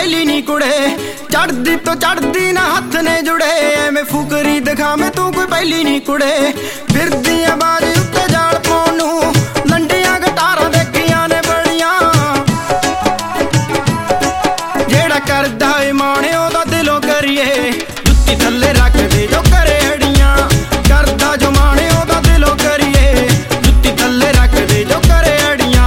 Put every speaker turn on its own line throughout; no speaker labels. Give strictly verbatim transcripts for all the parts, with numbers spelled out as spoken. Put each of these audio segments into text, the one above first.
पहली नी कुड़े चढ़दी तो चढ़दी ना हथ ने जुड़े एवें फुकरी दिखावे तू कोई पहली नी कुड़े फिरदी बारी उत्ते जाल पाउण नूं लंडियां गटारां देखियां ने बड़ियां जेड़ा करदा ए माणे ओदा दिलों करिए जुत्ती थल्ले रख दे जो करे अड़ियां करदा जो माणे ओदा दिलों करिए जुत्ती थल्ले रख दे जो करे अड़ियां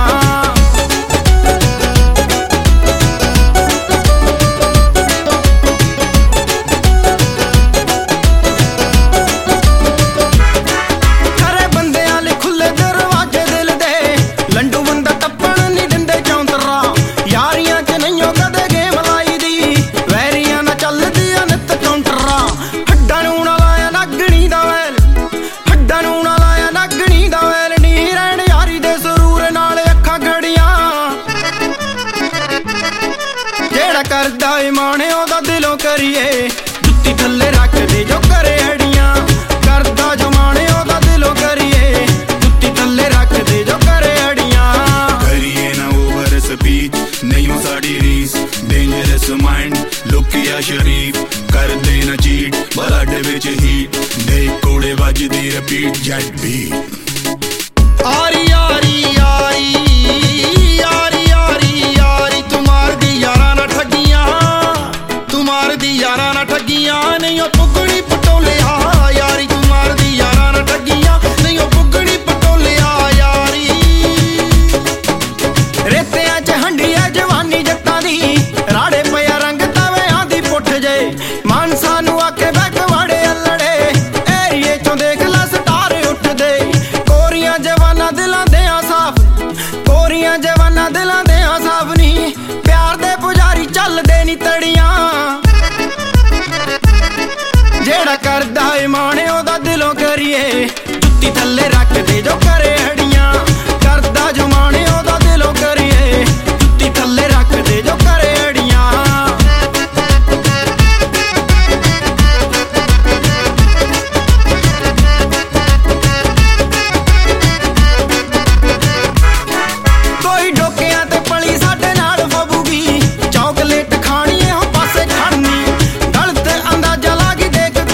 करदा ए माणे ओदा दिलों करिए जुत्ती थल्ले रख दे जो करे अड़ियां करदा जो माणे ओदा दिलों करिए जुत्ती थल्ले रख दे जो करे अड़ियां
करिए ना ओवर स्पीच नहीं हो साड़ी रीस डेंजरस माइंड लुक या शरीफ कर दे ना चीट ब्लड विच हीट देख कोड़े वजदी रिपीट जेट बीट
आरी आरी आरी नहीं पुगड़ी पटोलिया यारी तू मार दी यारा ना ठगिया नहीं पुगड़ी पटोलिया यारी रेतियां च हंडिया जवानी जट्टां दी राड़े पिया रंग तावे आंदी पुठ जे मानसा नू आके बैकवाड़े अल्लड़े एरिए चों देख ला स्टार उठदे कोरियां जवाना दिलां देआं साफ कोरियां जवाना दिलां देआं साफ नी प्यार दे पुजारी चलदे नी तड़ियां जेड़ा करदा ए माणे ओदा दिलों करिए जुत्ती थल्ले रख दे जो करे अड़ियां करदा जो माणे ओदा दिलों करिए जुत्ती थल्ले रख दे जो करे अड़ियां कोई डोकियां ते पली साडे नाल फबूगी चॉकलेट खानी ए हो पासे खड़नी गलत अंदाजा लागी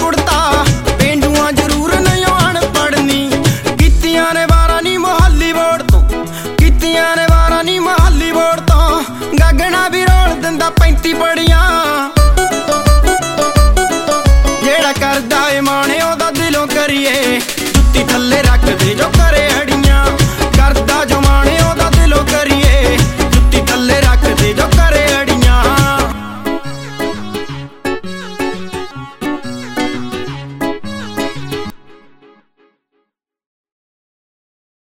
पैंती बड़ियां जेड़ा करदा ए माणे ओदा दिलों करिए जुत्ती थल्ले रख दे जो करे